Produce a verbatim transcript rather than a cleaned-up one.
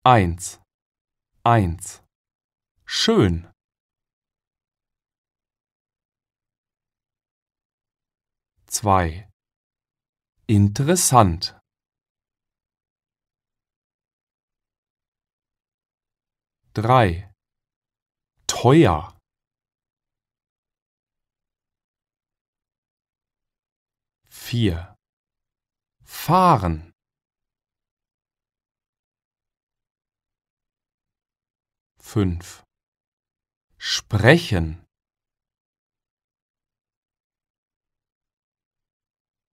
Eins, eins. Schön. Zwei. Interessant. Drei. Teuer. Vier. Fahren. Fünf. Sprechen.